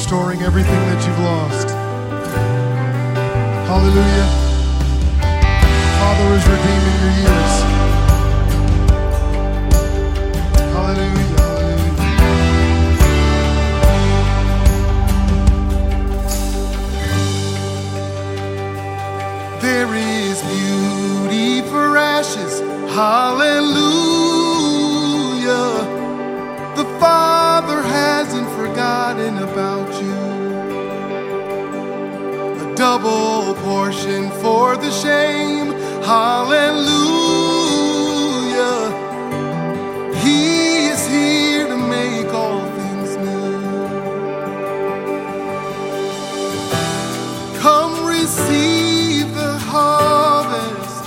restoring everything that you've lost. Hallelujah. Father is redeeming your years. Hallelujah. Hallelujah. There is beauty for ashes. Hallelujah. The Father hasn't forgotten about you. A double portion for the shame. Hallelujah. He is here to make all things new. Come receive the harvest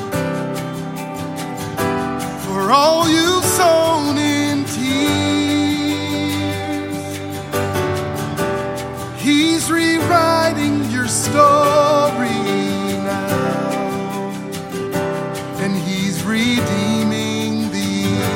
for all you've sown in tears. He's rewriting your story now, and he's redeeming the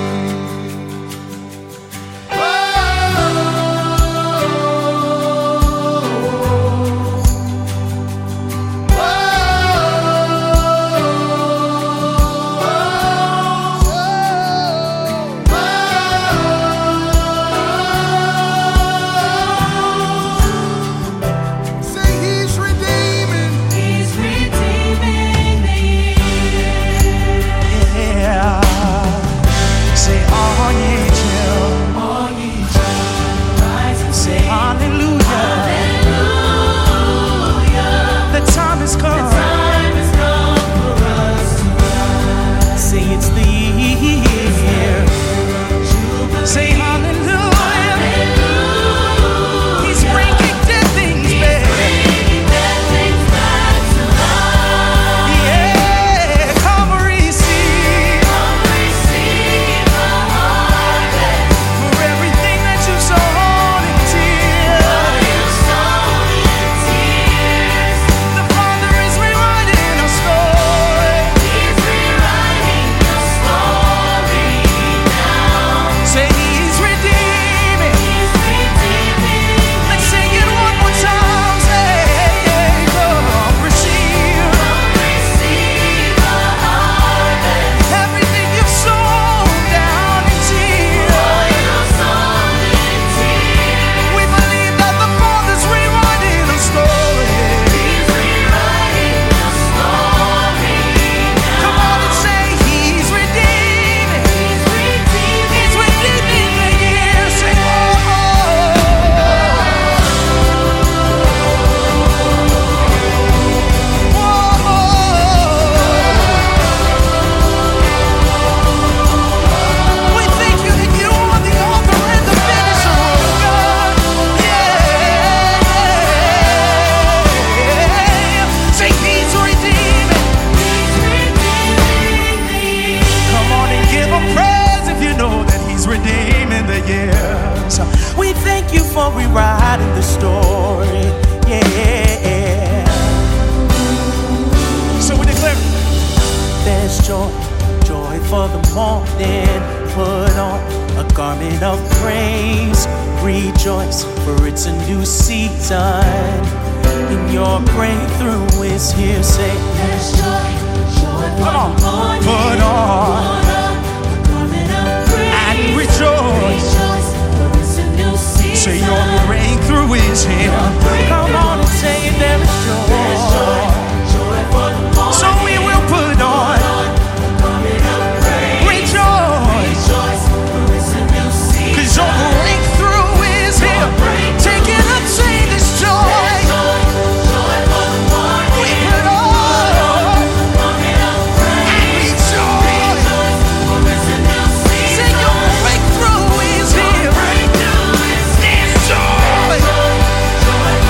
rewriting the story, yeah. So we declare, there's joy, joy for the morning. Put on a garment of praise. Rejoice, for it's a new season. And your breakthrough is here. Say, there's joy, joy for the morning. Put on a garment of praise. And rejoice. Say your breakthrough is here. Come on and say it, there is joy. There's joy, joy for the morning. So we will put on rejoice. For it's a new season. 'Cause your breakthrough is here. Take it up, say this joy. Joy for the morning. We put on and rejoice. For it's a new season. Say your breakthrough is here. Breakthrough is There's joy. joy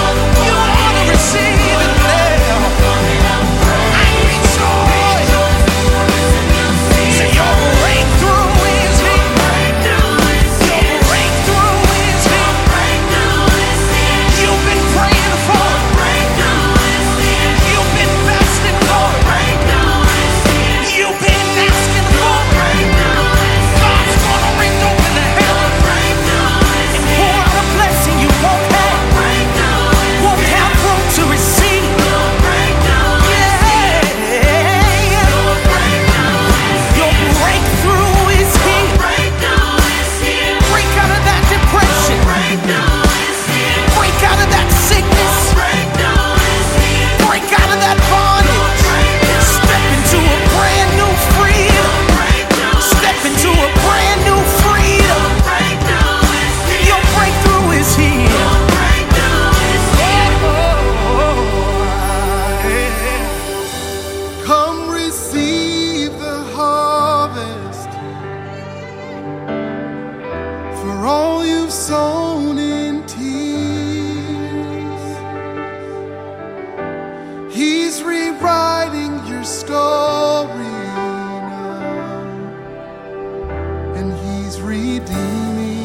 restoring now, and He's redeeming.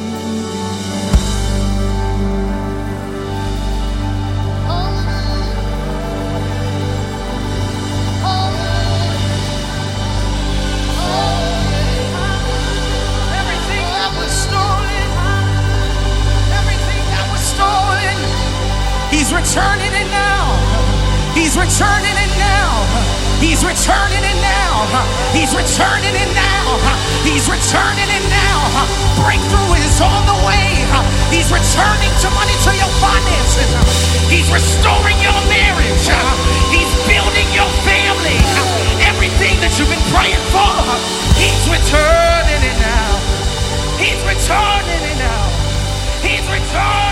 He's returning it now. He's returning it now. He's returning it now. He's returning it now. He's returning it now. Breakthrough is on the way. He's returning to money, to your finances. He's restoring your marriage. He's building your family. Everything that you've been praying for, He's returning it now. He's returning it now. He's returning.